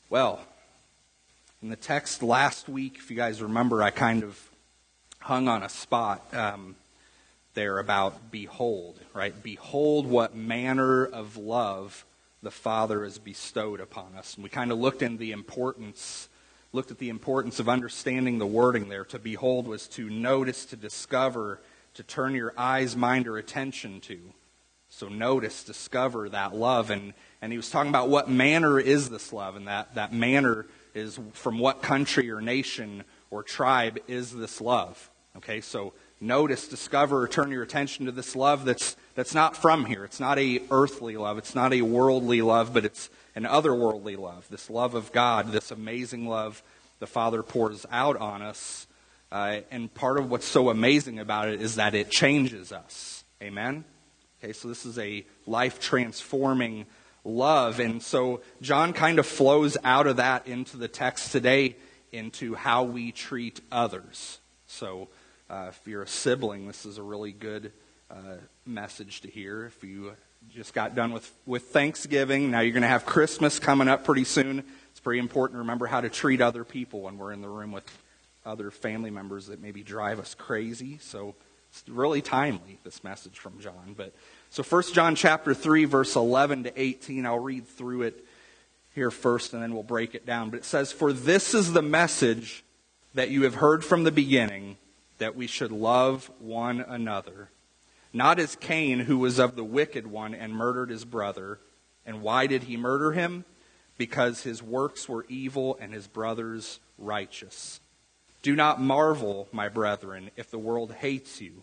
Well, in the text last week, if you guys remember, I kind of hung on a spot there about behold, right? Behold what manner of love the Father has bestowed upon us. And we kind of looked at the importance of understanding the wording there. To behold was to notice, to discover, to turn your eyes, mind, or attention to. So notice, discover that love. And he was talking about what manner is this love, and that manner is from what country or nation or tribe is this love. Okay, so notice, discover, or turn your attention to this love that's not from here. It's not a earthly love. It's not a worldly love, but it's an otherworldly love. This love of God, this amazing love the Father pours out on us. And part of what's so amazing about it is that it changes us. Amen? Okay, so this is a life-transforming love. And so John kind of flows out of that into the text today into how we treat others. So if you're a sibling, this is a really good message to hear. If you just got done with Thanksgiving, now you're going to have Christmas coming up pretty soon. It's pretty important to remember how to treat other people when we're in the room with other family members that maybe drive us crazy. So it's really timely, this message from John. So 1 John chapter 3, verse 11 to 18, I'll read through it here first and then we'll break it down. But it says, "For this is the message that you have heard from the beginning, that we should love one another. Not as Cain, who was of the wicked one and murdered his brother. And why did he murder him? Because his works were evil and his brother's righteous. Do not marvel, my brethren, if the world hates you.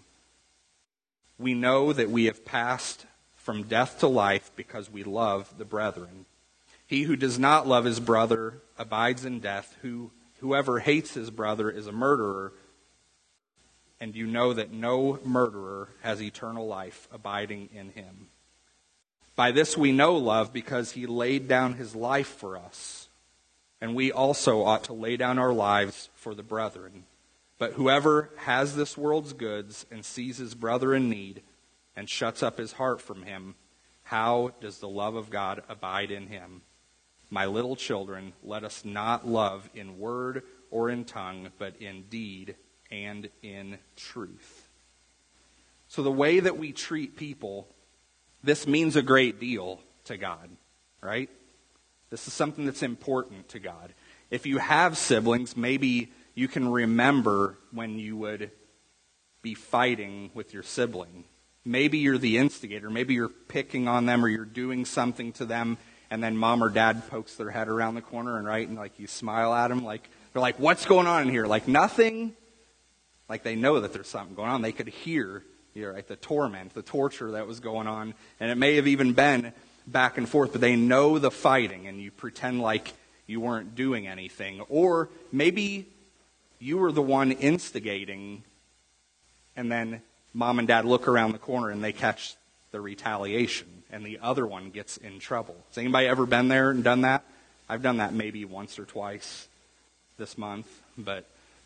We know that we have passed from death to life because we love the brethren. He who does not love his brother abides in death. Whoever hates his brother is a murderer. And you know that no murderer has eternal life abiding in him. By this we know love, because he laid down his life for us. And we also ought to lay down our lives for the brethren. But whoever has this world's goods and sees his brother in need and shuts up his heart from him, how does the love of God abide in him? My little children, let us not love in word or in tongue, but in deed and in truth." So the way that we treat people, this means a great deal to God, right? This is something that's important to God. If you have siblings, maybe you can remember when you would be fighting with your sibling. Maybe you're the instigator. Maybe you're picking on them or you're doing something to them, and then mom or dad pokes their head around the corner and like you smile at them. Like they're like, "What's going on in here?" Like nothing. Like they know that there's something going on. They could hear, right, the torment, the torture that was going on. And it may have even been back and forth, but they know the fighting, and you pretend like you weren't doing anything. Or maybe you were the one instigating, and then mom and dad look around the corner and they catch the retaliation, and the other one gets in trouble. Has anybody ever been there and done that? I've done that maybe once or twice this month, but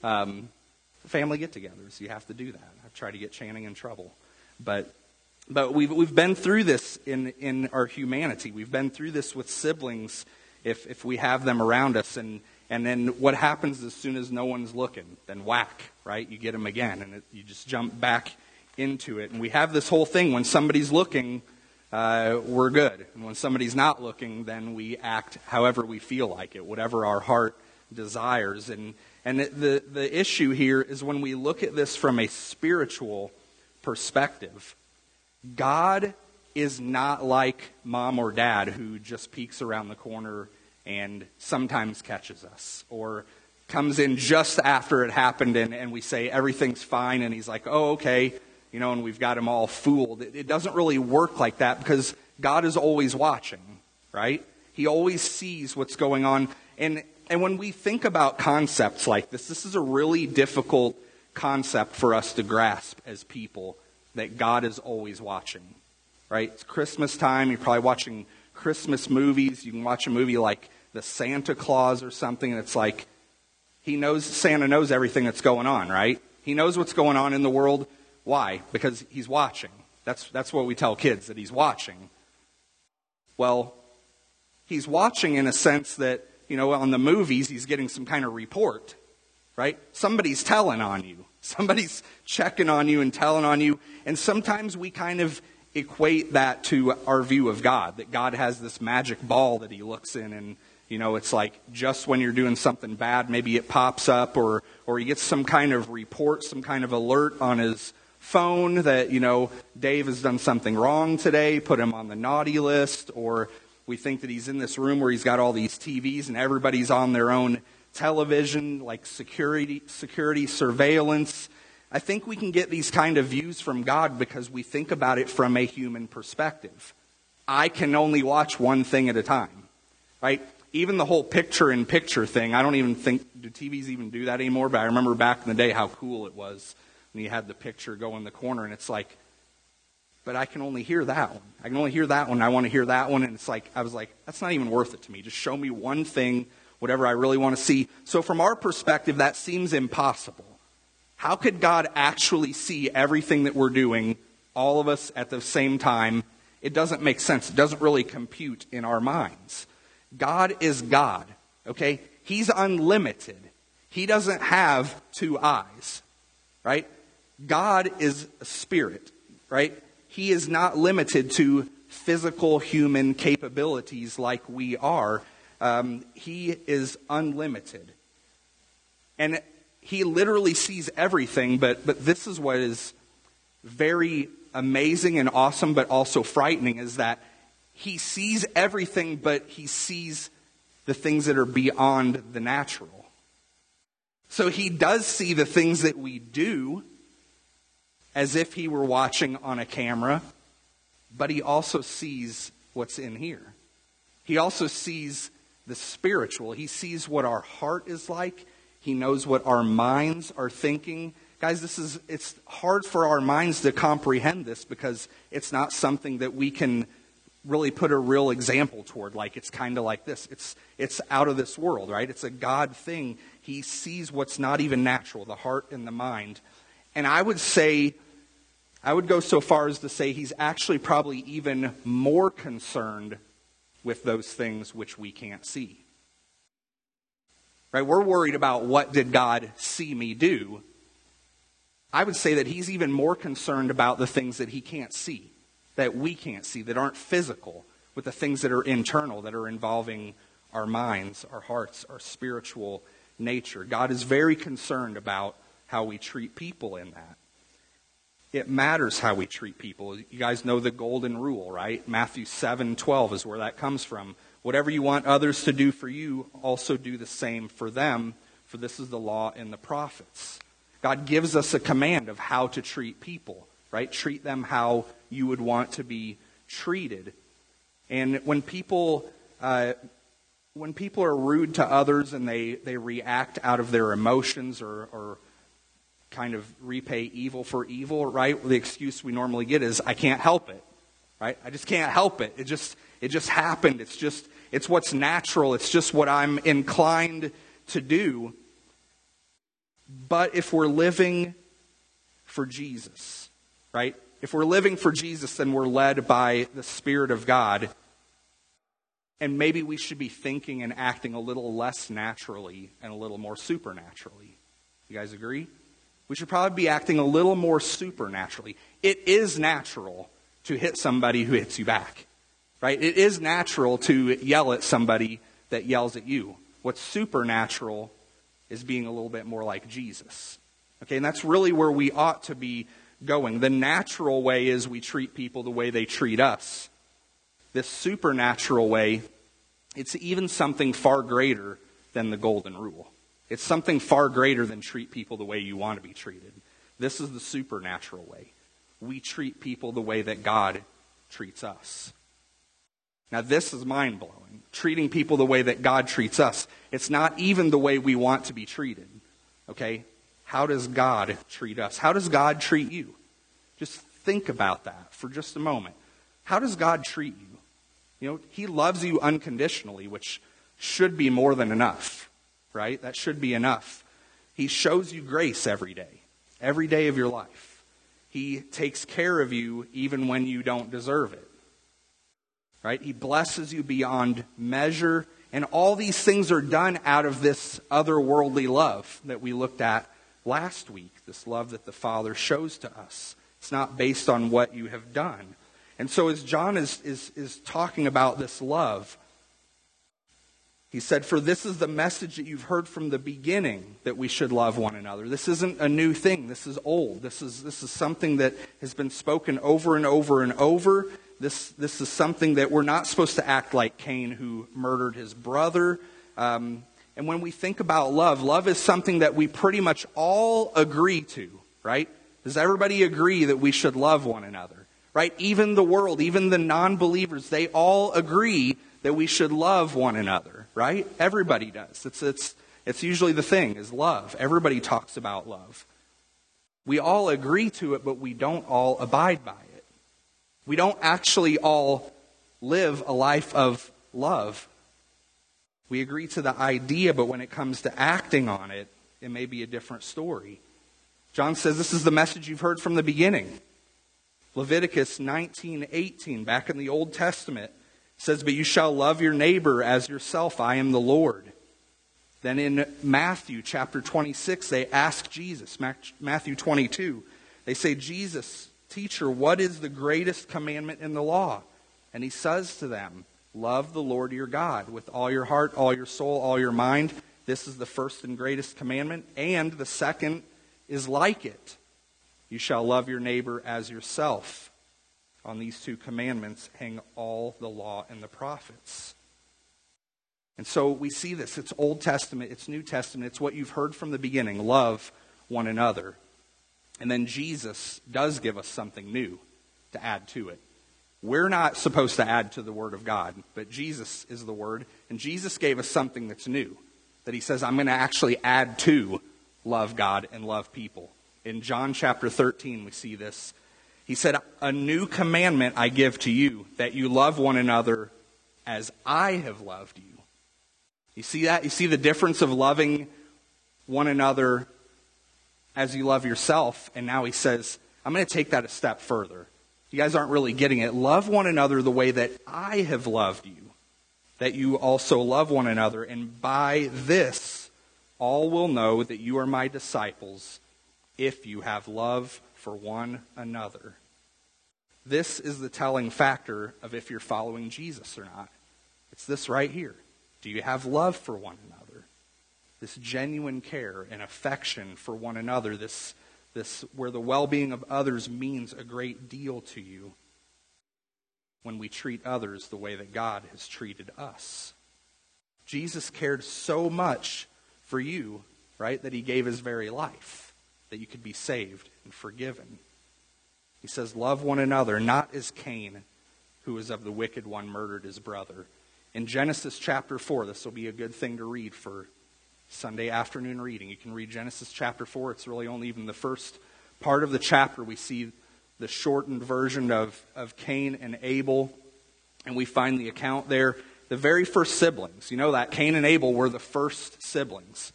family get-togethers, you have to do that. I've tried to get Channing in trouble, but we've been through this in our humanity. We've been through this with siblings if we have them around us, and then what happens as soon as no one's looking? Then whack, right? You get them again, and you just jump back into it. And we have this whole thing: when somebody's looking, we're good, and when somebody's not looking, then we act however we feel like it, whatever our heart desires. And the issue here is when we look at this from a spiritual perspective, God is not like mom or dad who just peeks around the corner and sometimes catches us, or comes in just after it happened and we say everything's fine, and he's like, "Oh, okay," and we've got him all fooled. It doesn't really work like that, because God is always watching, right? He always sees what's going on. And when we think about concepts like this is a really difficult concept for us to grasp as people, that God is always watching, right? It's Christmas time. You're probably watching Christmas movies. You can watch a movie like The Santa Claus or something, and it's like Santa knows everything that's going on, right? He knows what's going on in the world. Why? Because he's watching. That's what we tell kids, that he's watching. Well, he's watching in a sense that on the movies, he's getting some kind of report, right? Somebody's telling on you. Somebody's checking on you and telling on you. And sometimes we kind of equate that to our view of God, that God has this magic ball that he looks in, and it's like just when you're doing something bad, maybe it pops up, or he gets some kind of report, some kind of alert on his phone that, Dave has done something wrong today, put him on the naughty list, or we think that he's in this room where he's got all these TVs and everybody's on their own television, like security, surveillance. I think we can get these kind of views from God because we think about it from a human perspective. I can only watch one thing at a time, right? Even the whole picture-in-picture thing, I don't even think, do TVs even do that anymore? But I remember back in the day how cool it was when you had the picture go in the corner, and it's like, but I can only hear that one. I can only hear that one. I want to hear that one. And it's like, I was like, that's not even worth it to me. Just show me one thing, whatever I really want to see. So from our perspective, that seems impossible. How could God actually see everything that we're doing, all of us at the same time? It doesn't make sense. It doesn't really compute in our minds. God is God, okay? He's unlimited. He doesn't have two eyes, right? God is a spirit, right? He is not limited to physical human capabilities like we are. He is unlimited. And he literally sees everything, but this is what is very amazing and awesome, but also frightening, is that he sees everything, but he sees the things that are beyond the natural. So he does see the things that we do as if he were watching on a camera, but he also sees what's in here. He also sees the spiritual. He sees what our heart is like. He knows what our minds are thinking. Guys, it's hard for our minds to comprehend this because it's not something that we can really put a real example toward. Like, it's kind of like this. It's out of this world, right? It's a God thing. He sees what's not even natural, the heart and the mind. And I would go so far as to say he's actually probably even more concerned with those things which we can't see. Right? We're worried about what did God see me do. I would say that he's even more concerned about the things that he can't see, that we can't see, that aren't physical, with the things that are internal, that are involving our minds, our hearts, our spiritual nature. God is very concerned about how we treat people in that. It matters how we treat people. You guys know the golden rule, right? Matthew 7:12 is where that comes from. Whatever you want others to do for you, also do the same for them, for this is the law and the prophets. God gives us a command of how to treat people, right? Treat them how you would want to be treated. And when people are rude to others and they react out of their emotions or kind of repay evil for evil, right? The excuse we normally get is, I can't help it, right? I just can't help it. It just happened. It's what's natural. It's just what I'm inclined to do. But if we're living for Jesus, right? If we're living for Jesus, then we're led by the Spirit of God. And maybe we should be thinking and acting a little less naturally and a little more supernaturally. You guys agree? We should probably be acting a little more supernaturally. It is natural to hit somebody who hits you back, right? It is natural to yell at somebody that yells at you. What's supernatural is being a little bit more like Jesus. Okay, and that's really where we ought to be going. The natural way is we treat people the way they treat us. This supernatural way, it's even something far greater than the golden rule. It's something far greater than treat people the way you want to be treated. This is the supernatural way. We treat people the way that God treats us. Now, this is mind-blowing. Treating people the way that God treats us. It's not even the way we want to be treated. Okay? How does God treat us? How does God treat you? Just think about that for just a moment. How does God treat you? You know, he loves you unconditionally, which should be more than enough, right? That should be enough. He shows you grace every day of your life. He takes care of you even when you don't deserve it, right? He blesses you beyond measure, And all these things are done out of this otherworldly love that we looked at last week, this love that the Father shows to us. It's not based on what you have done. And so as John is talking about this love, he said, "For this is the message that you've heard from the beginning, that we should love one another." This isn't a new thing. This is old. This is something that has been spoken over and over and over. This is something that we're not supposed to act like Cain, who murdered his brother. And when we think about love, love is something that we pretty much all agree to, right? Does everybody agree that we should love one another, right? Even the world, even the non-believers, they all agree that we should love one another, right? Everybody does. It's usually the thing, is love. Everybody talks about love. We all agree to it, but we don't all abide by it. We don't actually all live a life of love. We agree to the idea, but when it comes to acting on it, it may be a different story. John says this is the message you've heard from the beginning. Leviticus 19:18, back in the Old Testament, says, "But you shall love your neighbor as yourself. I am the Lord." Then in Matthew chapter 26, they ask Jesus, Matthew 22, they say, "Jesus, teacher, what is the greatest commandment in the law?" And he says to them, "Love the Lord your God with all your heart, all your soul, all your mind. This is the first and greatest commandment. And the second is like it. You shall love your neighbor as yourself. On these two commandments hang all the law and the prophets." And so we see this. It's Old Testament, it's New Testament, it's what you've heard from the beginning. Love one another. And then Jesus does give us something new to add to it. We're not supposed to add to the Word of God, but Jesus is the Word. And Jesus gave us something that's new, that he says, I'm going to actually add to love God and love people. In John chapter 13, we see this. He said, "A new commandment I give to you, that you love one another as I have loved you." You see that? You see the difference of loving one another as you love yourself. And now he says, I'm going to take that a step further. You guys aren't really getting it. Love one another the way that I have loved you, that you also love one another. And by this, all will know that you are my disciples, if you have love for one another. This is the telling factor of if you're following Jesus or not. It's this right here. Do you have love for one another? This genuine care and affection for one another, this where the well-being of others means a great deal to you when we treat others the way that God has treated us. Jesus cared so much for you, right, that he gave his very life, that you could be saved and forgiven. He says, love one another, not as Cain, who was of the wicked one, murdered his brother. In Genesis chapter 4, this will be a good thing to read for Sunday afternoon reading. You can read Genesis chapter 4. It's really only even the first part of the chapter. We see the shortened version of Cain and Abel, and we find the account there. The very first siblings. You know that Cain and Abel were the first siblings.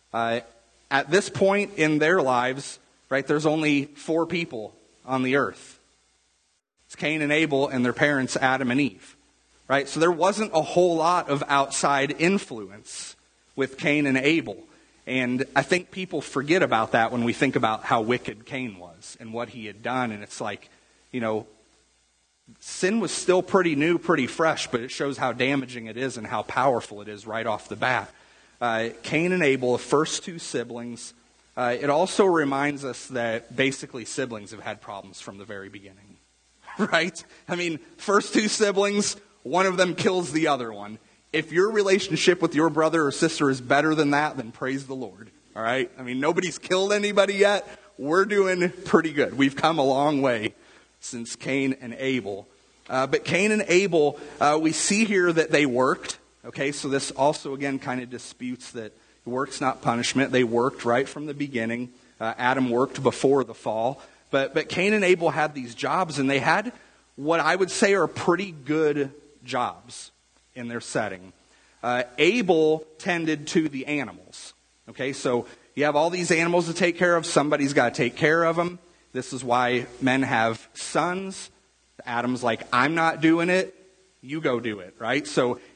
At this point in their lives, right, there's only 4 people on the earth. It's Cain and Abel and their parents, Adam and Eve. Right? So there wasn't a whole lot of outside influence with Cain and Abel. And I think people forget about that when we think about how wicked Cain was and what he had done. And it's like, you know, sin was still pretty new, pretty fresh, but it shows how damaging it is and how powerful it is right off the bat. Cain and Abel, the first 2 siblings. It also reminds us that basically siblings have had problems from the very beginning. Right? I mean, first 2 siblings, one of them kills the other one. If your relationship with your brother or sister is better than that, then praise the Lord. All right? I mean, nobody's killed anybody yet. We're doing pretty good. We've come a long way since Cain and Abel. But Cain and Abel, we see here that they worked. Okay, so this also, again, kind of disputes that work's not punishment. They worked right from the beginning. Adam worked before the fall. But Cain and Abel had these jobs, and they had what I would say are pretty good jobs in their setting. Abel tended to the animals. Okay, so you have all these animals to take care of. Somebody's got to take care of them. This is why men have sons. Adam's like, I'm not doing it. You go do it, right? So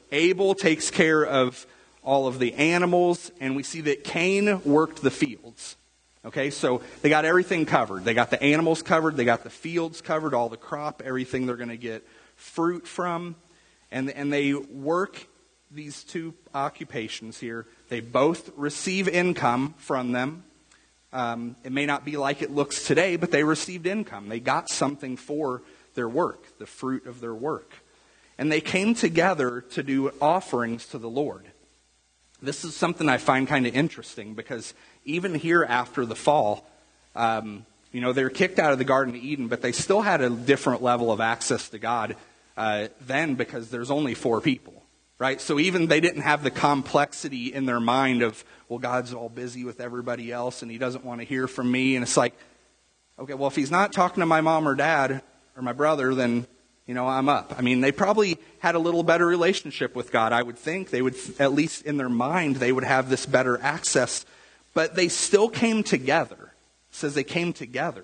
Abel takes care of all of the animals, and we see that Cain worked the fields. Okay, so they got everything covered. They got the animals covered, they got the fields covered, all the crop, everything they're going to get fruit from. And they work these two occupations here. They both receive income from them. It may not be like it looks today, but they received income. They got something for their work, the fruit of their work. And they came together to do offerings to the Lord. This is something I find kind of interesting because even here after the fall, they were kicked out of the Garden of Eden, but they still had a different level of access to God then because there's only 4 people. Right? So even they didn't have the complexity in their mind of, well, God's all busy with everybody else and he doesn't want to hear from me. And it's like, okay, well, if he's not talking to my mom or dad or my brother, then, I'm up. I mean, they probably had a little better relationship with God, I would think. They would, at least in their mind, they would have this better access. But they still came together. It says they came together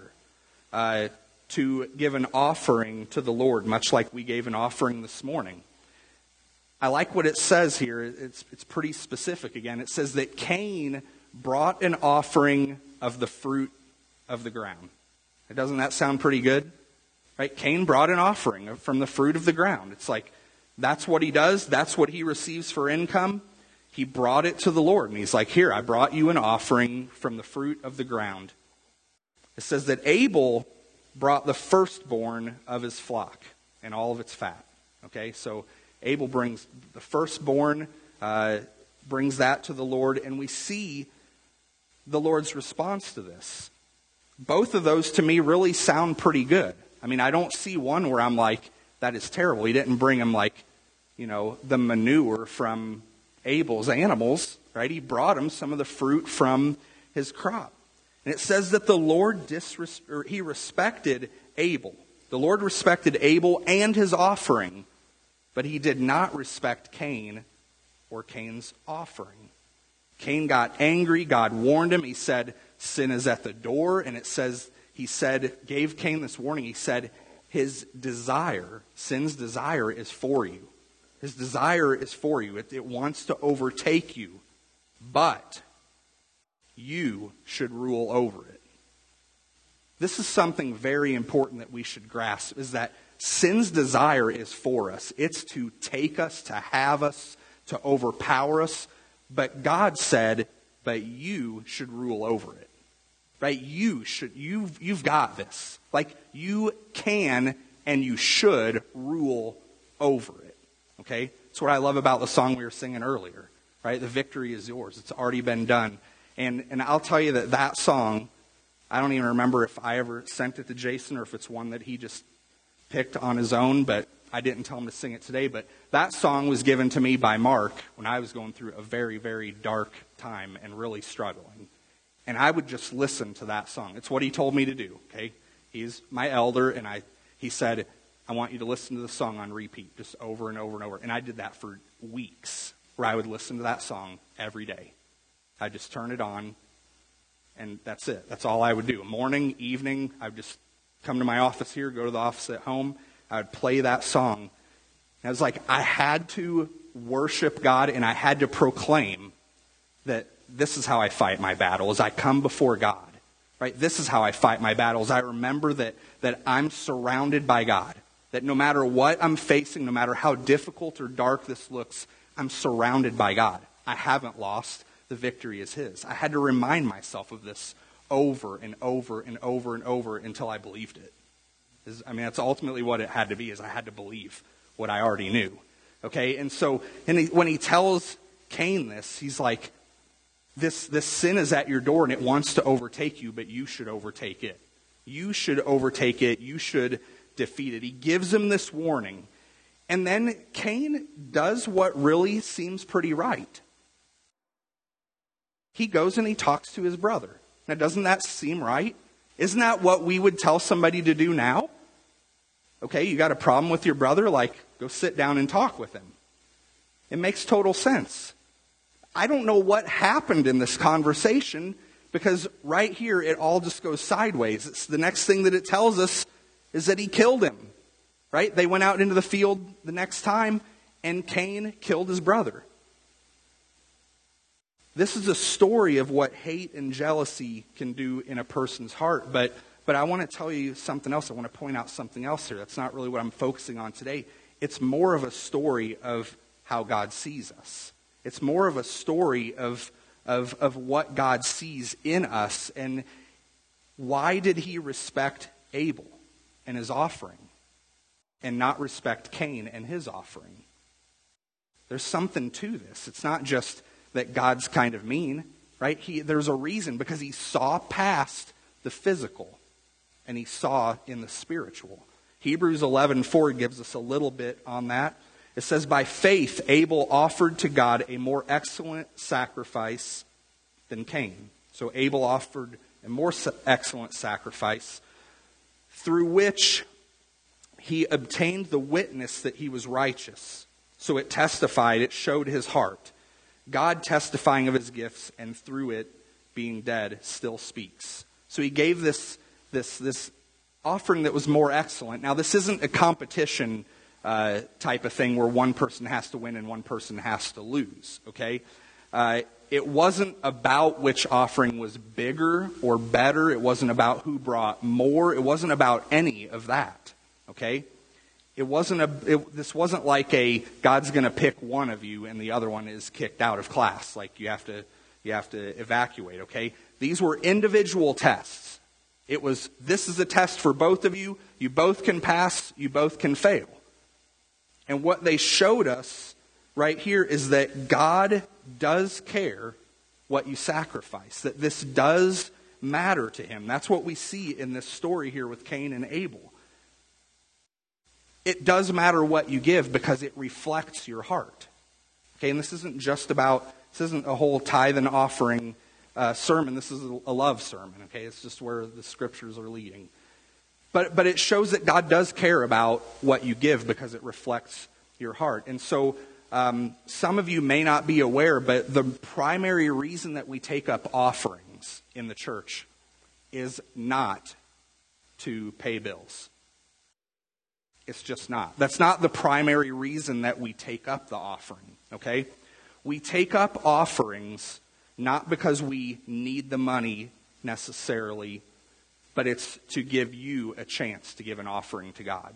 to give an offering to the Lord, much like we gave an offering this morning. I like what it says here. It's pretty specific again. It says that Cain brought an offering of the fruit of the ground. Doesn't that sound pretty good? Right? Cain brought an offering from the fruit of the ground. It's like, that's what he does. That's what he receives for income. He brought it to the Lord. And he's like, here, I brought you an offering from the fruit of the ground. It says that Abel brought the firstborn of his flock and all of its fat. Okay, so Abel brings the firstborn, brings that to the Lord, and we see the Lord's response to this. Both of those, to me, really sound pretty good. I mean, I don't see one where I'm like, that is terrible. He didn't bring him the manure from Abel's animals, right? He brought him some of the fruit from his crop. And it says that the Lord he respected Abel. The Lord respected Abel and his offering, but he did not respect Cain or Cain's offering. Cain got angry. God warned him. He said, sin is at the door. And it says, gave Cain this warning. He said, his desire, sin's desire is for you. His desire is for you. It wants to overtake you. But you should rule over it. This is something very important that we should grasp, is that sin's desire is for us. It's to take us, to have us, to overpower us. But God said, but you should rule over it. Right? You've got this. Like, you can and you should rule over it. Okay? That's what I love about the song we were singing earlier. Right? The victory is yours. It's already been done. And I'll tell you that song, I don't even remember if I ever sent it to Jason or if it's one that he just picked on his own, but I didn't tell him to sing it today. But that song was given to me by Mark when I was going through a very, very dark time and really struggling. And I would just listen to that song. It's what he told me to do, okay? He's my elder, and he said, I want you to listen to the song on repeat, just over and over and over. And I did that for weeks, where I would listen to that song every day. I'd just turn it on, and that's it. That's all I would do. Morning, evening, I would just come to my office here, go to the office at home. I would play that song. And it was like I had to worship God, and I had to proclaim that this is how I fight my battles. I come before God. Right? This is how I fight my battles. I remember that I'm surrounded by God. That no matter what I'm facing, no matter how difficult or dark this looks, I'm surrounded by God. I haven't lost. The victory is His. I had to remind myself of this over and over and over and over until I believed it. That's ultimately what it had to be, is I had to believe what I already knew. Okay? And so when he tells Cain this, he's like, this sin is at your door and it wants to overtake you, but you should overtake it. You should overtake it. You should defeat it. He gives him this warning. And then Cain does what really seems pretty right. He goes and he talks to his brother. Now, doesn't that seem right? Isn't that what we would tell somebody to do now? Okay, you got a problem with your brother? Like, go sit down and talk with him. It makes total sense. I don't know what happened in this conversation, because right here it all just goes sideways. It's the next thing that it tells us is that he killed him. Right? They went out into the field the next time, and Cain killed his brother. This is a story of what hate and jealousy can do in a person's heart. But I want to tell you something else. I want to point out something else here. That's not really what I'm focusing on today. It's more of a story of how God sees us. It's more of a story of what God sees in us. And why did he respect Abel and his offering and not respect Cain and his offering? There's something to this. It's not just that God's kind of mean, right? There's a reason, because he saw past the physical and he saw in the spiritual. Hebrews 11:4 gives us a little bit on that. It says, by faith Abel offered to God a more excellent sacrifice than Cain. So Abel offered a more excellent sacrifice, through which he obtained the witness that he was righteous. So it testified, it showed his heart. God testifying of his gifts, and through it, being dead, still speaks. So he gave this offering that was more excellent. Now, this isn't a competition type of thing where one person has to win and one person has to lose, okay? It wasn't about which offering was bigger or better. It wasn't about who brought more. It wasn't about any of that, okay? This wasn't like God's going to pick one of you and the other one is kicked out of class. Like you have to evacuate, okay? These were individual tests. This is a test for both of you. You both can pass, you both can fail. And what they showed us right here is that God does care what you sacrifice, that this does matter to him. That's what we see in this story here with Cain and Abel. It does matter what you give because it reflects your heart. Okay, and this isn't a whole tithe and offering sermon. This is a love sermon, okay? It's just where the scriptures are leading. But it shows that God does care about what you give because it reflects your heart. And so some of you may not be aware, but the primary reason that we take up offerings in the church is not to pay bills. It's just not. That's not the primary reason that we take up the offering, okay? We take up offerings not because we need the money necessarily, but it's to give you a chance to give an offering to God.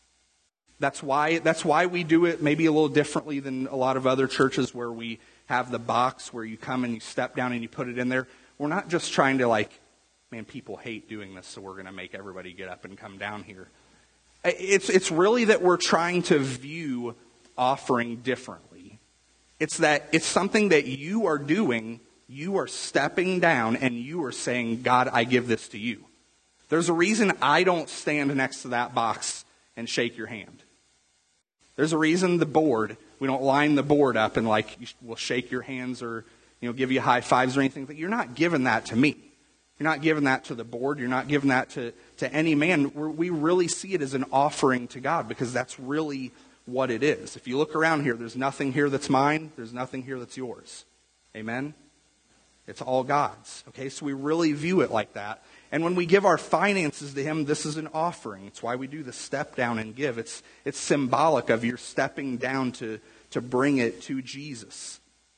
That's why we do it maybe a little differently than a lot of other churches where we have the box where you come and you step down and you put it in there. We're not just trying to people hate doing this, so we're going to make everybody get up and come down here. It's really that we're trying to view offering differently. It's something that you are doing. You are stepping down and you are saying, God, I give this to you. There's a reason I don't stand next to that box and shake your hand. There's a reason we don't line the board up and we'll shake your hands or give you high fives or anything. You're not giving that to me. You're not giving that to the board. You're not giving that to any man. We really see it as an offering to God because that's really what it is. If you look around here, there's nothing here that's mine. There's nothing here that's yours. Amen? It's all God's. Okay, so we really view it like that. And when we give our finances to him, this is an offering. It's why we do the step down and give. It's symbolic of your stepping down to bring it to Jesus.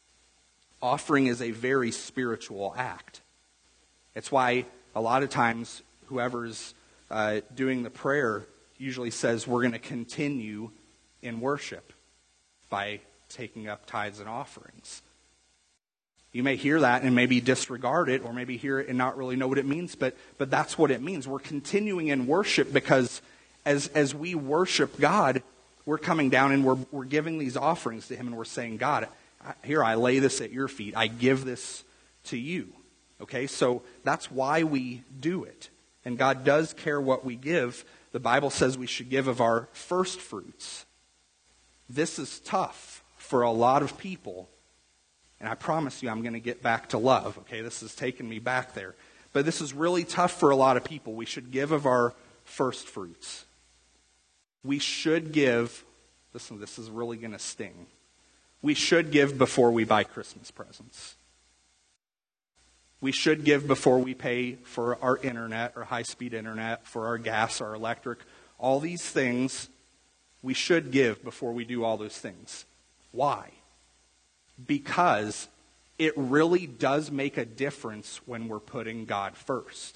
Offering is a very spiritual act. It's why a lot of times whoever's doing the prayer usually says we're going to continue in worship by taking up tithes and offerings. You may hear that and maybe disregard it or maybe hear it and not really know what it means, but that's what it means. We're continuing in worship because as we worship God, we're coming down and we're giving these offerings to him and we're saying, God, here I lay this at your feet. I give this to you. Okay, so that's why we do it. And God does care what we give. The Bible says we should give of our first fruits. This is tough for a lot of people. And I promise you I'm going to get back to love. Okay, this is taking me back there. But this is really tough for a lot of people. We should give of our first fruits. We should give, listen, this is really going to sting. We should give before we buy Christmas presents. We should give before we pay for our internet or high-speed internet, for our gas, our electric. All these things We should give before we do all those things. Why? Because it really does make a difference when we're putting God first.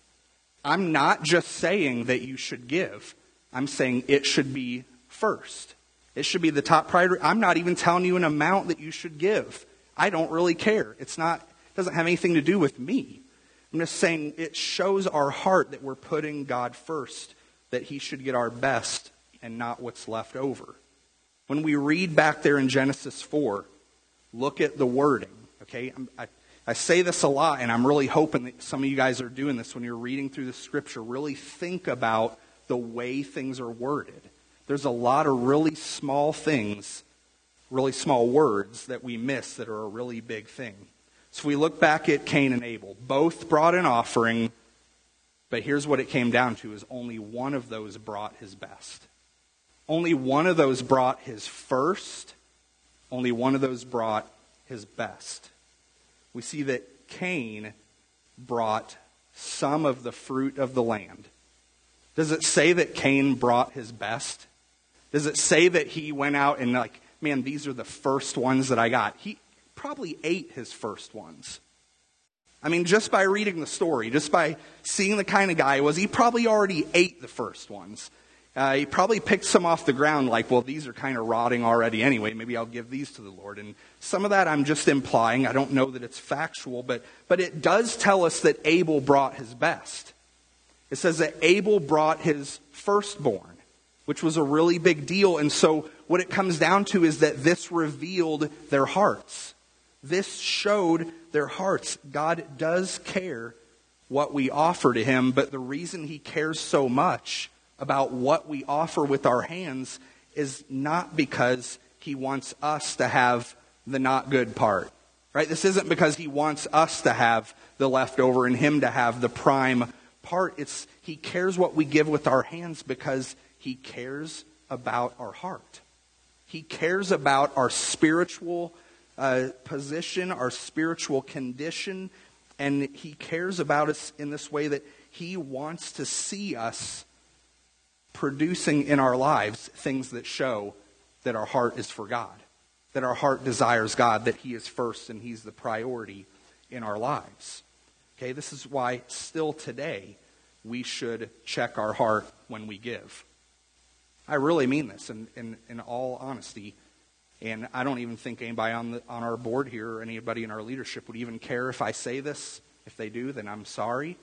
I'm not just saying that you should give. I'm saying it should be first. It should be the top priority. I'm not even telling you an amount that you should give. I don't really care. It doesn't have anything to do with me. I'm just saying it shows our heart that we're putting God first, that he should get our best and not what's left over. When we read back there in Genesis 4, look at the wording, okay? I say this a lot, and I'm really hoping that some of you guys are doing this when you're reading through the scripture. Really think about the way things are worded. There's a lot of really small things, really small words that we miss that are a really big thing. So we look back at Cain and Abel. Both brought an offering, but here's what it came down to, is only one of those brought his best. Only one of those brought his first. Only one of those brought his best. We see that Cain brought some of the fruit of the land. Does it say that Cain brought his best? Does it say that he went out and man, these are the first ones that I got? He probably ate his first ones. I mean, just by reading the story, just by seeing the kind of guy he was, he probably already ate the first ones. He probably picked some off the ground well, these are kind of rotting already anyway. Maybe I'll give these to the Lord. And some of that I'm just implying. I don't know that it's factual, but it does tell us that Abel brought his best. It says that Abel brought his firstborn, which was a really big deal. And so what it comes down to is that this revealed their hearts. This showed their hearts. God does care what we offer to him, but the reason he cares so much about what we offer with our hands is not because he wants us to have the not good part, right? This isn't because he wants us to have the leftover and him to have the prime part. It's he cares what we give with our hands because he cares about our heart. He cares about our spiritual position, our spiritual condition, and he cares about us in this way that he wants to see us producing in our lives things that show that our heart is for God, that our heart desires God, that he is first and he's the priority in our lives. Okay, this is why still today we should check our heart when we give. I really mean this in all honesty, and I don't even think anybody on our board here or anybody in our leadership would even care if I say this. If they do, then I'm sorry.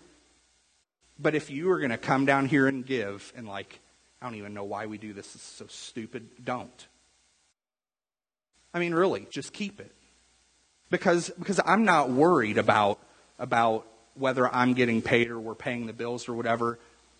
But if you are going to come down here and give and I don't even know why we do this, it's so stupid, don't. I mean, really, just keep it. Because I'm not worried about whether I'm getting paid or we're paying the bills or whatever.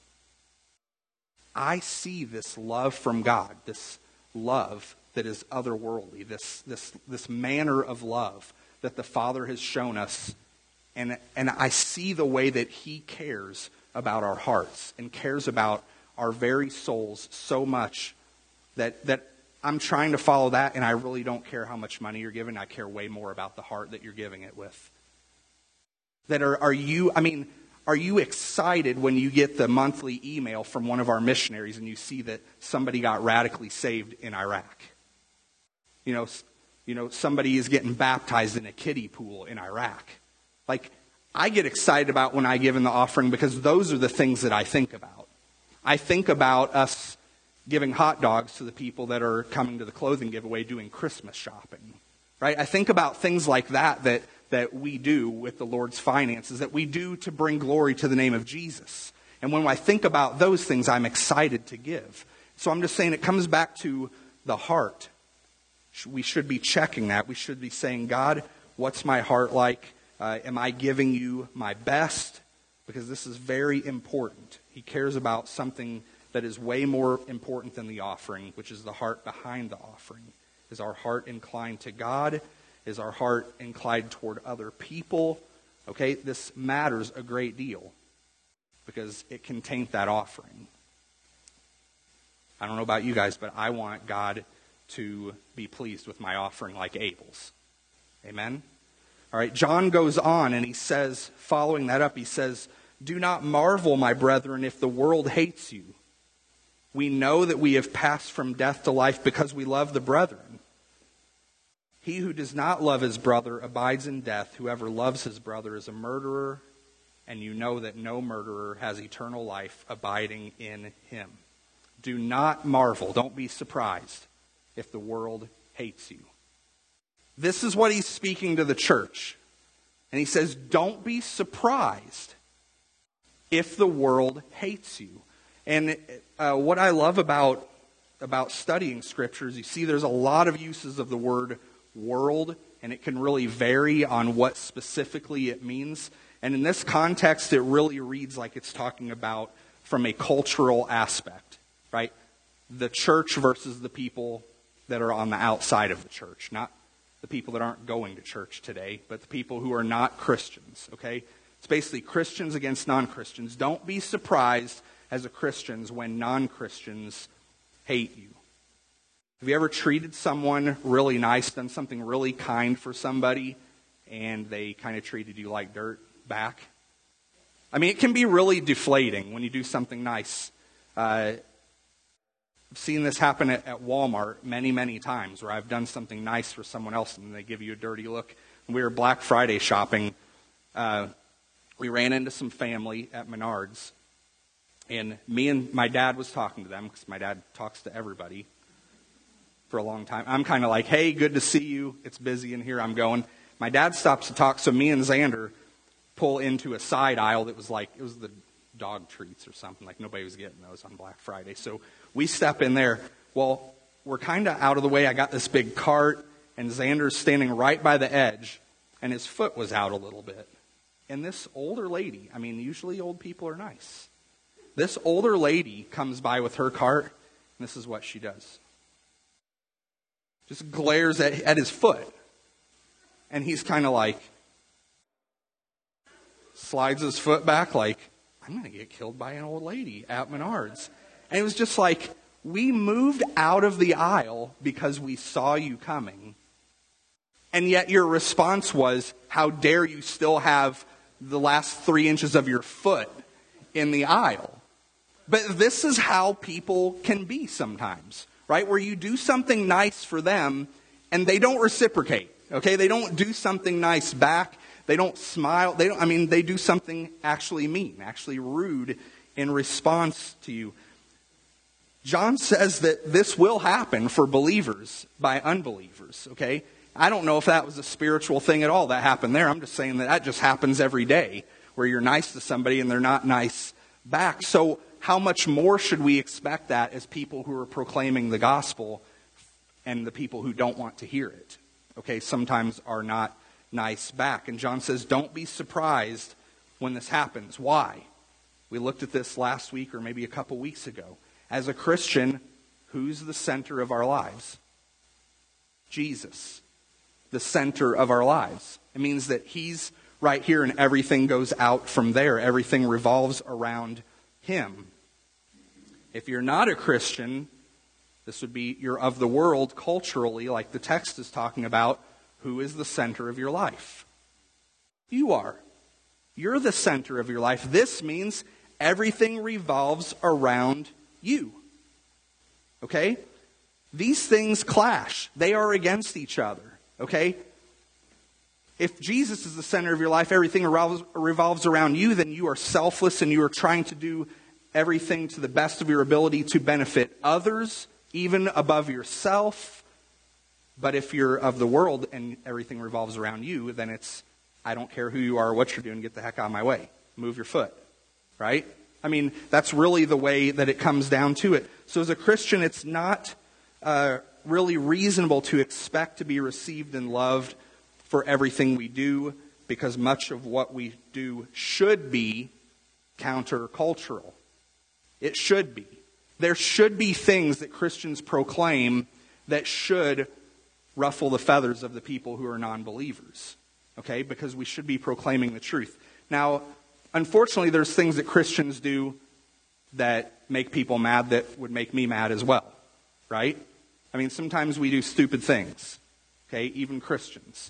I see this love from God, this love that is otherworldly, this manner of love that the Father has shown us. And I see the way that he cares about our hearts and cares about our very souls so much that I'm trying to follow that, and I really don't care how much money you're giving. I care way more about the heart that you're giving it with. Are you excited when you get the monthly email from one of our missionaries and you see that somebody got radically saved in Iraq? You know, somebody is getting baptized in a kiddie pool in Iraq. I get excited about when I give in the offering because those are the things that I think about. I think about us giving hot dogs to the people that are coming to the clothing giveaway doing Christmas shopping, right? I think about things like that we do with the Lord's finances, that we do to bring glory to the name of Jesus. And when I think about those things, I'm excited to give. So I'm just saying it comes back to the heart. We should be checking that. We should be saying, God, what's my heart like? Am I giving you my best? Because this is very important. He cares about something that is way more important than the offering, which is the heart behind the offering. Is our heart inclined to God? Is our heart inclined toward other people? Okay, this matters a great deal because it can taint that offering. I don't know about you guys, but I want God to be pleased with my offering like Abel's. Amen? All right, John goes on and he says, following that up, he says, "Do not marvel, my brethren, if the world hates you. We know that we have passed from death to life because we love the brethren. He who does not love his brother abides in death. Whoever loves his brother is a murderer, and you know that no murderer has eternal life abiding in him. Do not marvel, don't be surprised if the world hates you. This is what he's speaking to the church. And he says, don't be surprised if the world hates you. And what I love about studying scriptures, you see there's a lot of uses of the word world, and it can really vary on what specifically it means. And in this context, it really reads like it's talking about from a cultural aspect, right? The church versus the people that are on the outside of the church, not the people that aren't going to church today, but the people who are not Christians, okay? It's basically Christians against non-Christians. Don't be surprised as a Christians when non-Christians hate you. Have you ever treated someone really nice, done something really kind for somebody, and they kind of treated you like dirt back? I mean, it can be really deflating when you do something nice. I've seen this happen at Walmart many, many times where I've done something nice for someone else and they give you a dirty look. When we were Black Friday shopping, we ran into some family at Menards. And me and my dad was talking to them because my dad talks to everybody for a long time. I'm kind of like, hey, good to see you. It's busy in here. I'm going. My dad stops to talk, so me and Xander pull into a side aisle that was like, it was the dog treats or something. Like nobody was getting those on Black Friday. So we step in there. Well, we're kind of out of the way. I got this big cart, and Xander's standing right by the edge, and his foot was out a little bit. And this older lady, I mean, usually old people are nice. This older lady comes by with her cart, and this is what she does. Just glares at his foot. And he's kind of like, slides his foot back like, I'm going to get killed by an old lady at Menards. And it was just like, we moved out of the aisle because we saw you coming. And yet your response was, how dare you still have the last 3 inches of your foot in the aisle? But this is how people can be sometimes, right? Where you do something nice for them and they don't reciprocate, okay? They don't do something nice back. They don't smile. They do something actually mean, actually rude in response to you. John says that this will happen for believers by unbelievers, okay? I don't know if that was a spiritual thing at all that happened there. I'm just saying that just happens every day where you're nice to somebody and they're not nice back. So how much more should we expect that as people who are proclaiming the gospel and the people who don't want to hear it, okay, sometimes are not nice back. And John says, don't be surprised when this happens. Why? We looked at this last week or maybe a couple weeks ago. As a Christian, who's the center of our lives? Jesus, the center of our lives. It means that he's right here and everything goes out from there. Everything revolves around him. If you're not a Christian, this would be you're of the world culturally, like the text is talking about. Who is the center of your life? You are. You're the center of your life. This means everything revolves around you. Okay? These things clash. They are against each other. Okay? If Jesus is the center of your life, everything revolves around you, then you are selfless and you are trying to do everything to the best of your ability to benefit others, even above yourself. But if you're of the world and everything revolves around you, then it's, I don't care who you are or what you're doing, get the heck out of my way. Move your foot. Right? I mean, that's really the way that it comes down to it. So as a Christian, it's not really reasonable to expect to be received and loved for everything we do, because much of what we do should be countercultural. It should be. There should be things that Christians proclaim that should ruffle the feathers of the people who are non-believers. Okay? Because we should be proclaiming the truth. Now, unfortunately, there's things that Christians do that make people mad that would make me mad as well. Right? I mean, sometimes we do stupid things. Okay? Even Christians.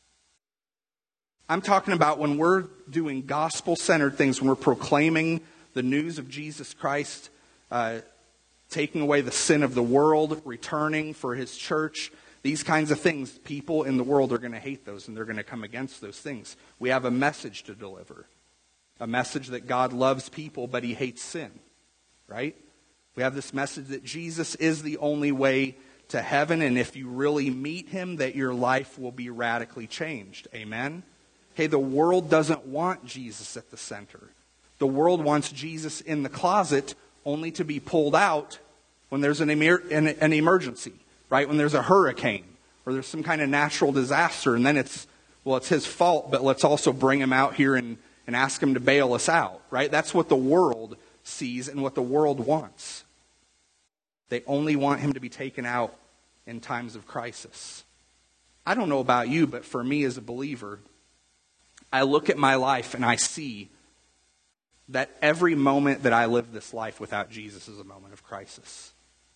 I'm talking about when we're doing gospel-centered things, when we're proclaiming the news of Jesus Christ taking away the sin of the world, returning for his church. These kinds of things, people in the world are going to hate those, and they're going to come against those things. We have a message to deliver. A message that God loves people, but he hates sin. Right? We have this message that Jesus is the only way to heaven, and if you really meet him, that your life will be radically changed. Amen? Okay, the world doesn't want Jesus at the center. The world wants Jesus in the closet, only to be pulled out when there's an emergency, right? When there's a hurricane or there's some kind of natural disaster, and then it's his fault, but let's also bring him out here and ask him to bail us out, right? That's what the world sees and what the world wants. They only want him to be taken out in times of crisis. I don't know about you, but for me as a believer, I look at my life and I see that every moment that I live this life without Jesus is a moment of crisis.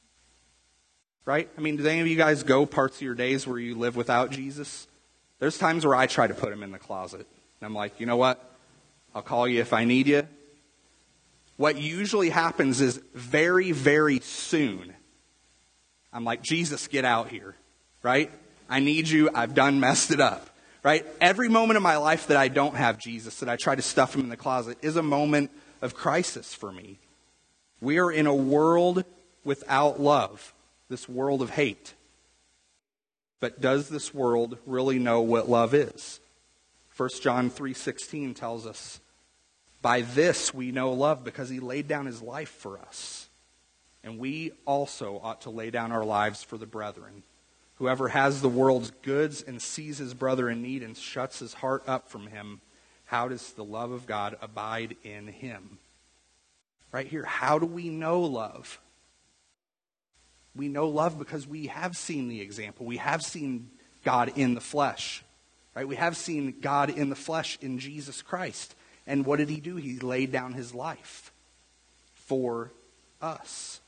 Right? I mean, do any of you guys go parts of your days where you live without Jesus? There's times where I try to put him in the closet. And I'm like, you know what? I'll call you if I need you. What usually happens is very, very soon, I'm like, Jesus, get out here. Right? I need you. I've done messed it up. Right? Every moment of my life that I don't have Jesus, that I try to stuff him in the closet, is a moment of crisis for me. We are in a world without love, this world of hate. But does this world really know what love is? 1 John 3:16 tells us, by this we know love, because he laid down his life for us. And we also ought to lay down our lives for the brethren. Whoever has the world's goods and sees his brother in need and shuts his heart up from him, how does the love of God abide in him? Right here, how do we know love? We know love because we have seen the example. We have seen God in the flesh. Right? We have seen God in the flesh in Jesus Christ. And what did he do? He laid down his life for us.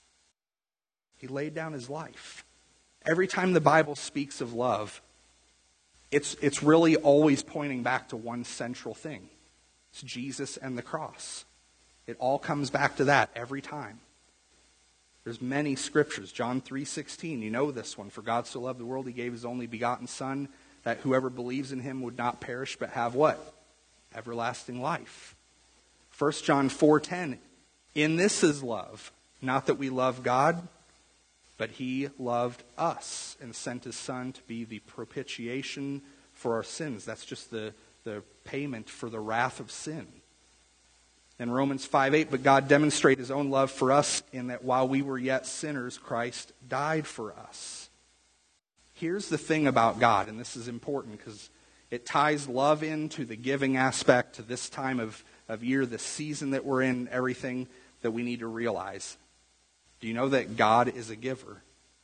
He laid down his life. Every time the Bible speaks of love, it's really always pointing back to one central thing. It's Jesus and the cross. It all comes back to that every time. There's many scriptures. John 3:16, you know this one. For God so loved the world, he gave his only begotten Son, that whoever believes in him would not perish, but have what? Everlasting life. 1 John 4:10, in this is love, not that we love God, but he loved us and sent his Son to be the propitiation for our sins. That's just the payment for the wrath of sin. In Romans 5:8, but God demonstrated his own love for us in that while we were yet sinners, Christ died for us. Here's the thing about God, and this is important because it ties love into the giving aspect, to this time of year, the season that we're in, everything that we need to realize. Do you know that God is a giver?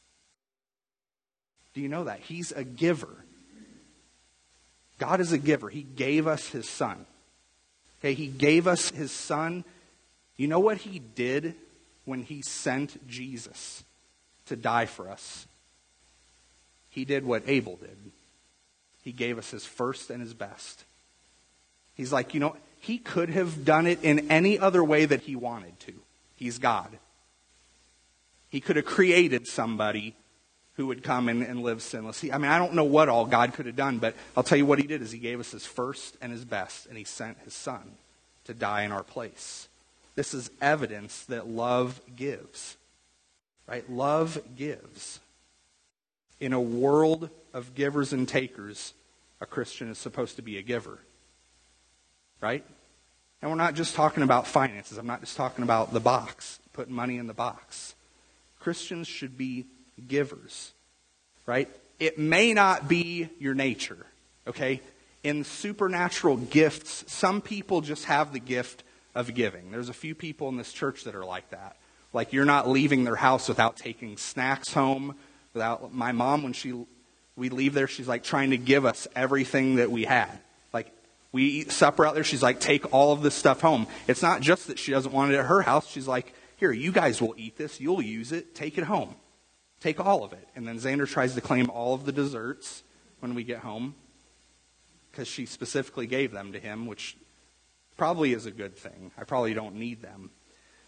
Do you know that? He's a giver. God is a giver. He gave us his Son. Okay, he gave us his Son. You know what he did when he sent Jesus to die for us? He did what Abel did. He gave us his first and his best. He's like, you know, he could have done it in any other way that he wanted to. He's God. He could have created somebody who would come and live sinless. I don't know what all God could have done, but I'll tell you what he did is he gave us his first and his best, and he sent his Son to die in our place. This is evidence that love gives. Right? Love gives. In a world of givers and takers, a Christian is supposed to be a giver. Right? And we're not just talking about finances. I'm not just talking about the box, putting money in the box. Christians should be givers, right? It may not be your nature, okay? In supernatural gifts, some people just have the gift of giving. There's a few people in this church that are like that. Like, you're not leaving their house without taking snacks home. Without my mom, when we leave there, she's like trying to give us everything that we had. Like, we eat supper out there, she's like, take all of this stuff home. It's not just that she doesn't want it at her house. She's like, here, you guys will eat this. You'll use it. Take it home. Take all of it. And then Xander tries to claim all of the desserts when we get home because she specifically gave them to him, which probably is a good thing. I probably don't need them.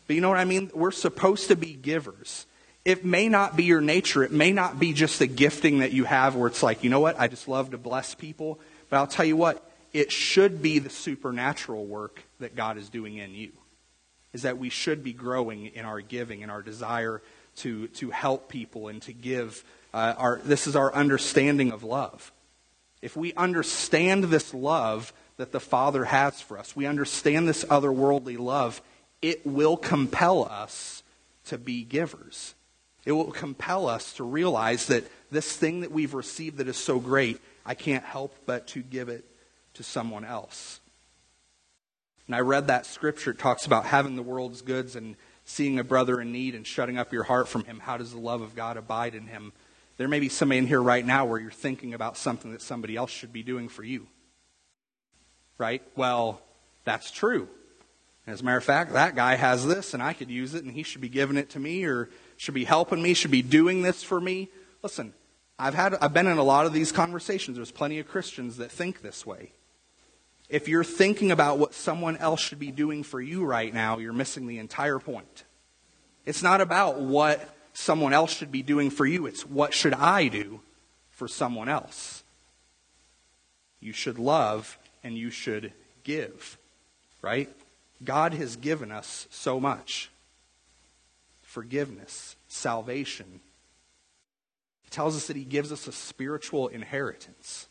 But you know what I mean? We're supposed to be givers. It may not be your nature. It may not be just a gifting that you have where it's like, you know what, I just love to bless people. But I'll tell you what, it should be the supernatural work that God is doing in you. Is that we should be growing in our giving and our desire to help people and to give. This is our understanding of love. If we understand this love that the Father has for us, we understand this otherworldly love, it will compel us to be givers. It will compel us to realize that this thing that we've received that is so great, I can't help but to give it to someone else. And I read that scripture. It talks about having the world's goods and seeing a brother in need and shutting up your heart from him. How does the love of God abide in him? There may be somebody in here right now where you're thinking about something that somebody else should be doing for you. Right? Well, that's true. As a matter of fact, that guy has this and I could use it and he should be giving it to me or should be helping me, should be doing this for me. Listen, I've been in a lot of these conversations. There's plenty of Christians that think this way. If you're thinking about what someone else should be doing for you right now, you're missing the entire point. It's not about what someone else should be doing for you. It's what should I do for someone else. You should love and you should give, right? God has given us so much. Forgiveness, salvation. He tells us that he gives us a spiritual inheritance.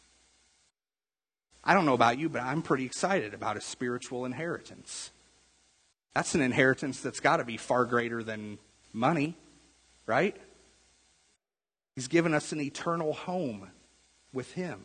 I don't know about you, but I'm pretty excited about a spiritual inheritance. That's an inheritance that's got to be far greater than money, right? He's given us an eternal home with him.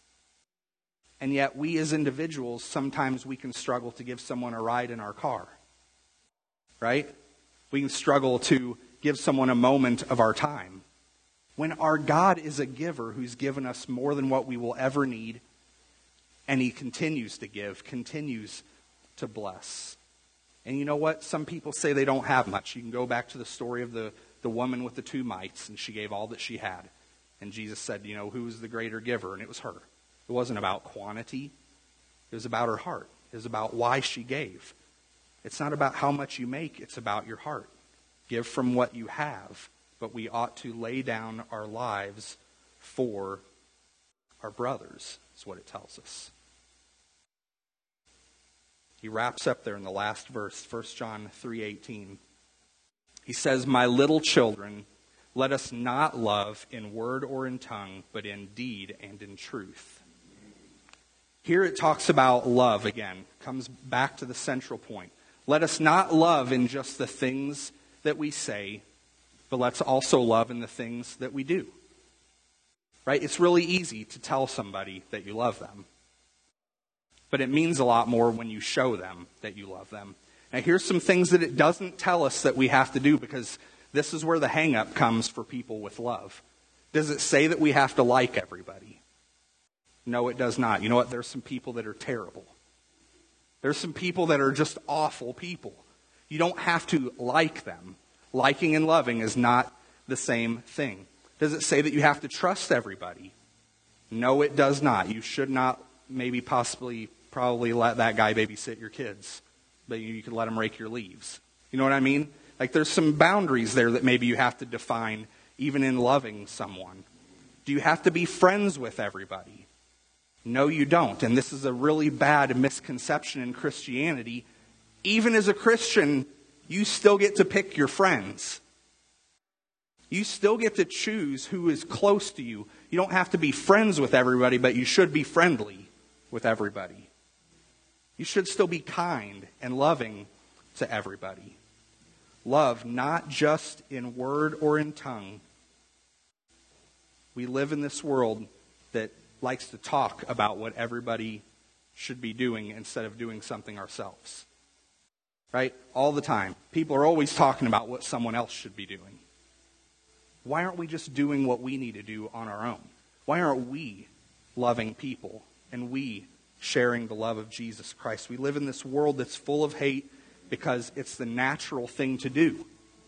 And yet we as individuals, sometimes we can struggle to give someone a ride in our car, right? We can struggle to give someone a moment of our time. When our God is a giver who's given us more than what we will ever need, and he continues to give, continues to bless. And you know what? Some people say they don't have much. You can go back to the story of the woman with the 2 mites, and she gave all that she had. And Jesus said, you know, who was the greater giver? And it was her. It wasn't about quantity. It was about her heart. It was about why she gave. It's not about how much you make. It's about your heart. Give from what you have. But we ought to lay down our lives for our brothers, is what it tells us. He wraps up there in the last verse, 1 John 3:18. He says, my little children, let us not love in word or in tongue, but in deed and in truth. Here it talks about love again. Comes back to the central point. Let us not love in just the things that we say, but let's also love in the things that we do. Right? It's really easy to tell somebody that you love them. But it means a lot more when you show them that you love them. Now here's some things that it doesn't tell us that we have to do, because this is where the hang-up comes for people with love. Does it say that we have to like everybody? No, it does not. You know what? There's some people that are terrible. There's some people that are just awful people. You don't have to like them. Liking and loving is not the same thing. Does it say that you have to trust everybody? No, it does not. You should not probably let that guy babysit your kids. But you could let him rake your leaves. You know what I mean? Like there's some boundaries there that maybe you have to define even in loving someone. Do you have to be friends with everybody? No, you don't. And this is a really bad misconception in Christianity. Even as a Christian, you still get to pick your friends. You still get to choose who is close to you. You don't have to be friends with everybody, but you should be friendly with everybody. You should still be kind and loving to everybody. Love, not just in word or in tongue. We live in this world that likes to talk about what everybody should be doing instead of doing something ourselves. Right? All the time. People are always talking about what someone else should be doing. Why aren't we just doing what we need to do on our own? Why aren't we loving people and we sharing the love of Jesus Christ? We live in this world that's full of hate because it's the natural thing to do.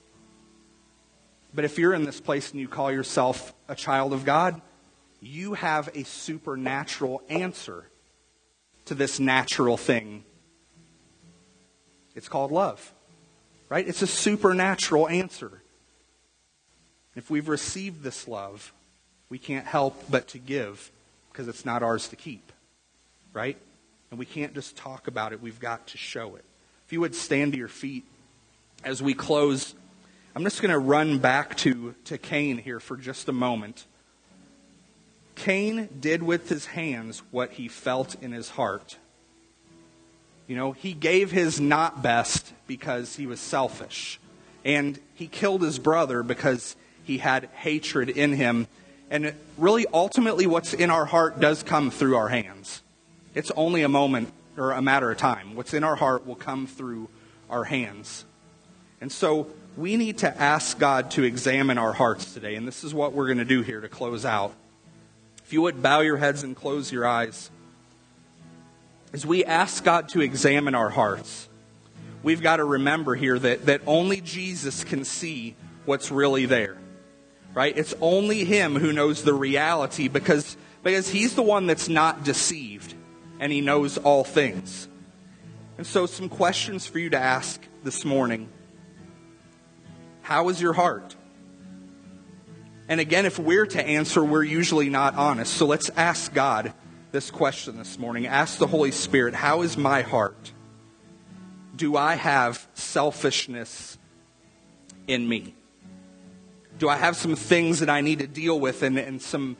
But if you're in this place and you call yourself a child of God, you have a supernatural answer to this natural thing. It's called love. right? It's a supernatural answer. If we've received this love, we can't help but to give because it's not ours to keep, right? And we can't just talk about it. We've got to show it. If you would stand to your feet as we close, I'm just going to run back to Cain here for just a moment. Cain did with his hands what he felt in his heart. You know, he gave his not best because he was selfish. And he killed his brother because he had hatred in him. And really, ultimately, what's in our heart does come through our hands. It's only a moment or a matter of time. What's in our heart will come through our hands. And so we need to ask God to examine our hearts today. And this is what we're going to do here to close out. If you would bow your heads and close your eyes. As we ask God to examine our hearts, we've got to remember here that only Jesus can see what's really there. Right? It's only Him who knows the reality because He's the one that's not deceived and He knows all things. And so some questions for you to ask this morning. How is your heart? And again, if we're to answer, we're usually not honest. So let's ask God this question this morning. Ask the Holy Spirit, how is my heart? Do I have selfishness in me? Do I have some things that I need to deal with and some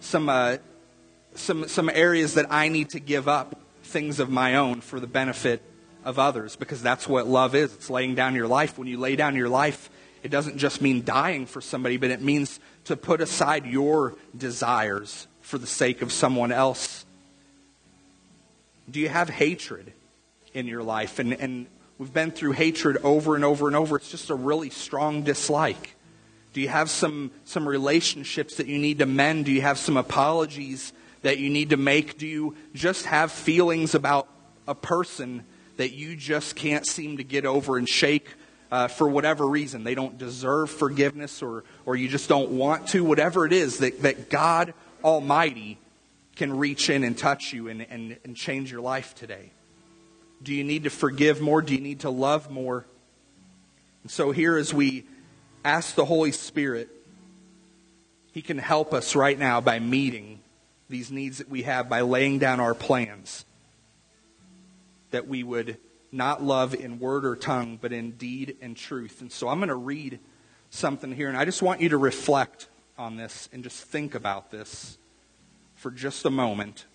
areas that I need to give up, things of my own for the benefit of others? Because that's what love is. It's laying down your life. When you lay down your life, it doesn't just mean dying for somebody, but it means to put aside your desires for the sake of someone else. Do you have hatred in your life? And we've been through hatred over and over and over. It's just a really strong dislike. Do you have some relationships that you need to mend? Do you have some apologies that you need to make? Do you just have feelings about a person that you just can't seem to get over and shake for whatever reason? They don't deserve forgiveness or you just don't want to. Whatever it is, that God Almighty can reach in and touch you and change your life today. Do you need to forgive more? Do you need to love more? And so here as we ask the Holy Spirit, He can help us right now by meeting these needs that we have, by laying down our plans, that we would not love in word or tongue, but in deed and truth. And so I'm going to read something here, and I just want you to reflect on this and just think about this for just a moment.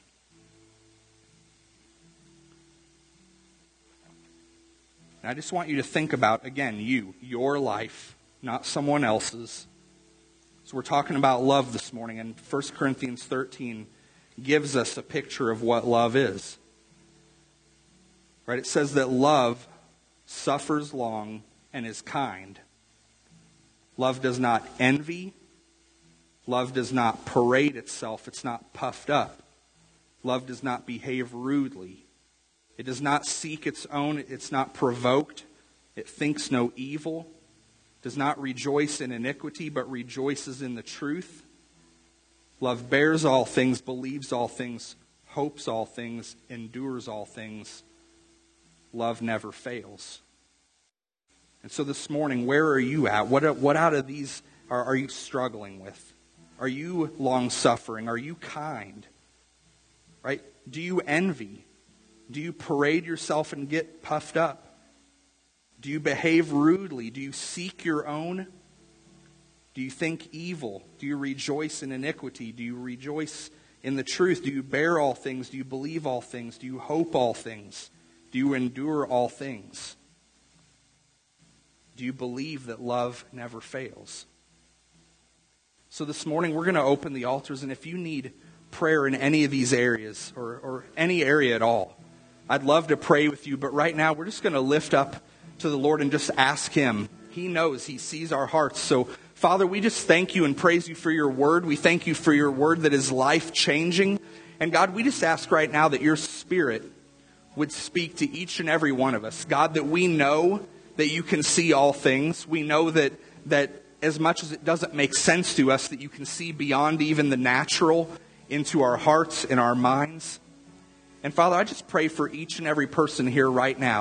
And I just want you to think about, again, your life, not someone else's. So we're talking about love this morning, and 1 Corinthians 13 gives us a picture of what love is. Right? It says that love suffers long and is kind. Love does not envy. Love does not parade itself. It's not puffed up. Love does not behave rudely. It does not seek its own. It's not provoked. It thinks no evil. Does not rejoice in iniquity, but rejoices in the truth. Love bears all things, believes all things, hopes all things, endures all things. Love never fails. And so this morning, where are you at? What out of these are you struggling with? Are you long-suffering? Are you kind? Right? Do you envy? Do you parade yourself and get puffed up? Do you behave rudely? Do you seek your own? Do you think evil? Do you rejoice in iniquity? Do you rejoice in the truth? Do you bear all things? Do you believe all things? Do you hope all things? Do you endure all things? Do you believe that love never fails? So this morning we're going to open the altars, and if you need prayer in any of these areas or any area at all, I'd love to pray with you, but right now we're just going to lift up to the Lord and just ask Him. He knows, He sees our hearts. So Father, we just thank you and praise you for your word. We thank you for your word that is life-changing. And God, we just ask right now that your Spirit would speak to each and every one of us. God, that we know that you can see all things. We know that as much as it doesn't make sense to us, that you can see beyond even the natural into our hearts and our minds. And Father, I just pray for each and every person here right now.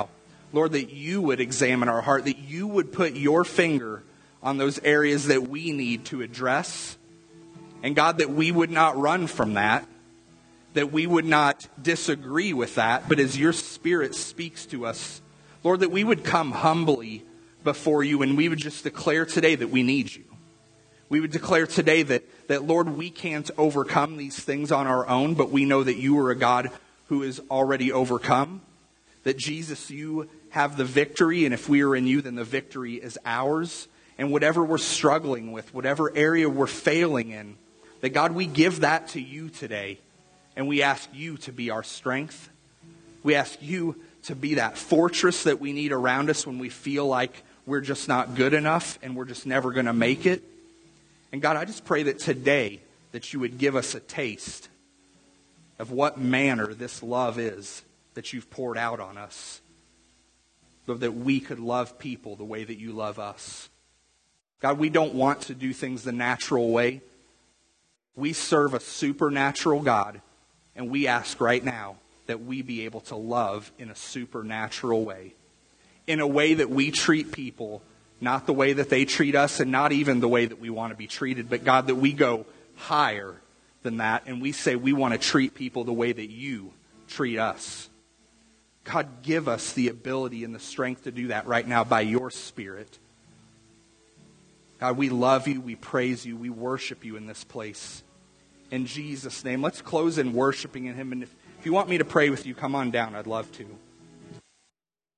Lord, that you would examine our heart, that you would put your finger on those areas that we need to address. And God, that we would not run from that we would not disagree with that, but as your Spirit speaks to us, Lord, that we would come humbly before you and we would just declare today that we need you. We would declare today that Lord, we can't overcome these things on our own, but we know that you are a God who is already overcome. That Jesus, you have the victory, and if we are in you, then the victory is ours. And whatever we're struggling with, whatever area we're failing in, that God, we give that to you today. And we ask you to be our strength. We ask you to be that fortress that we need around us when we feel like we're just not good enough and we're just never going to make it. And God, I just pray that today that you would give us a taste of what manner this love is that you've poured out on us, so that we could love people the way that you love us. God, we don't want to do things the natural way. We serve a supernatural God, and we ask right now that we be able to love in a supernatural way, in a way that we treat people, not the way that they treat us, and not even the way that we want to be treated, but God, that we go higher than that, and we say we want to treat people the way that you treat us. God, give us the ability and the strength to do that right now by your Spirit. God, we love you, we praise you, we worship you in this place. In Jesus' name, let's close in worshiping in him. And if you want me to pray with you, come on down. I'd love to.